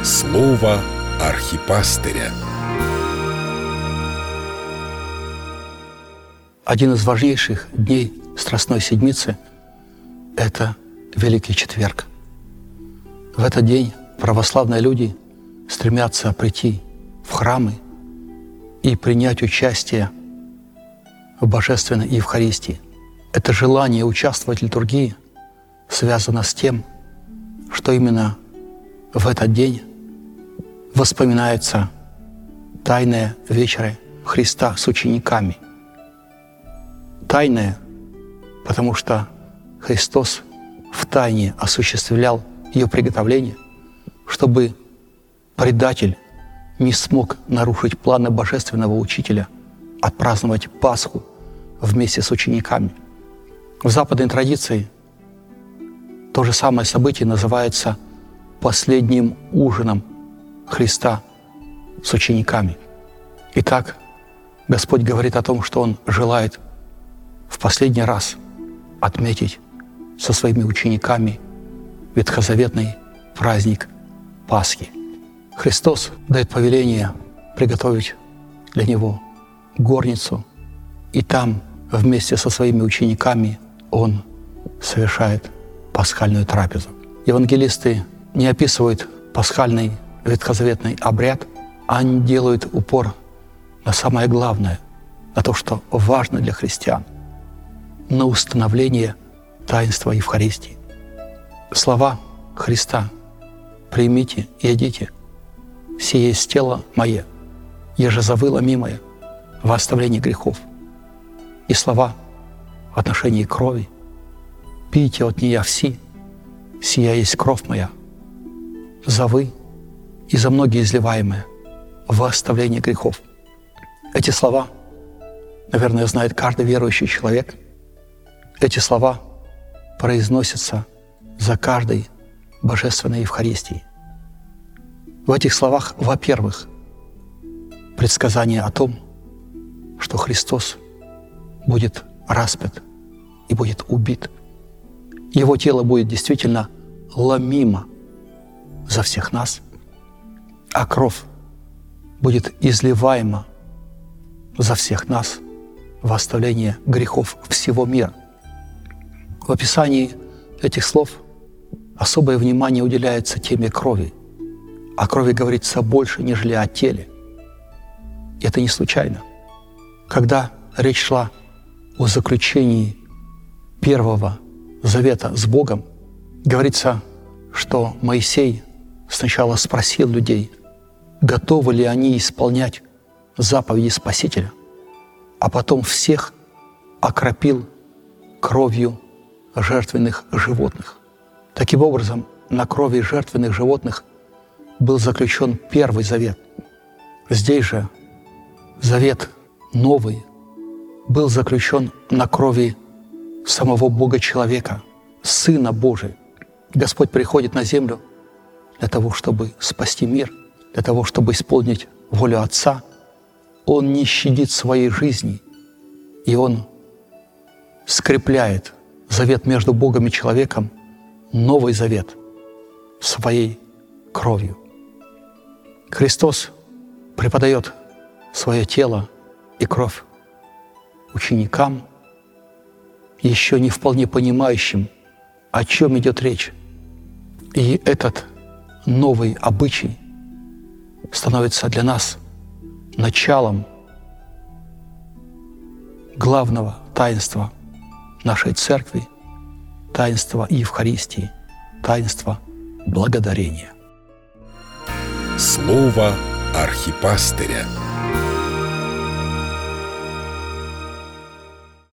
Слово архипастыря. Один из важнейших дней Страстной Седмицы – это Великий Четверг. В этот день православные люди стремятся прийти в храмы и принять участие в Божественной Евхаристии. Это желание участвовать в литургии связано с тем, что именно в этот день воспоминается тайная вечеря Христа с учениками. Тайная, потому что Христос в тайне осуществлял ее приготовление, чтобы предатель не смог нарушить планы Божественного Учителя отпраздновать Пасху вместе с учениками. В западной традиции то же самое событие называется последним ужином Христа с учениками. Итак, Господь говорит о том, что Он желает в последний раз отметить со своими учениками ветхозаветный праздник Пасхи. Христос дает повеление приготовить для Него горницу, и там вместе со своими учениками Он совершает пасхальную трапезу. Евангелисты не описывают пасхальный ветхозаветный обряд, а они делают упор на самое главное, на то, что важно для христиан, на установление таинства Евхаристии. Слова Христа «Примите и едите, сие есть тело мое, еже завыло мимое во оставлении грехов». И слова в отношении крови «Пейте от нея все, сия есть кровь моя, за вы и за многие изливаемые во оставление грехов». Эти слова, наверное, знает каждый верующий человек. Эти слова произносятся за каждой Божественной Евхаристией. В этих словах, во-первых, предсказание о том, что Христос будет распят и будет убит. Его тело будет действительно ломимо за всех нас, а кровь будет изливаема за всех нас во оставление грехов всего мира. В описании этих слов особое внимание уделяется теме крови. О крови говорится больше, нежели о теле. И это не случайно. Когда речь шла о заключении Первого Завета с Богом, говорится, что Моисей сначала спросил людей, готовы ли они исполнять заповеди Спасителя, а потом всех окропил кровью жертвенных животных. Таким образом, на крови жертвенных животных был заключен Первый Завет. Здесь же Завет Новый был заключен на крови самого Бога-человека, Сына Божия. Господь приходит на землю для того, чтобы спасти мир, для того, чтобы исполнить волю Отца. Он не щадит своей жизни, и Он скрепляет завет между Богом и человеком, Новый Завет, своей кровью. Христос преподает свое тело и кровь ученикам, еще не вполне понимающим, о чем идет речь. И этот новый обычай становится для нас началом главного таинства нашей Церкви, таинства Евхаристии, таинства благодарения. Слово архипастыря.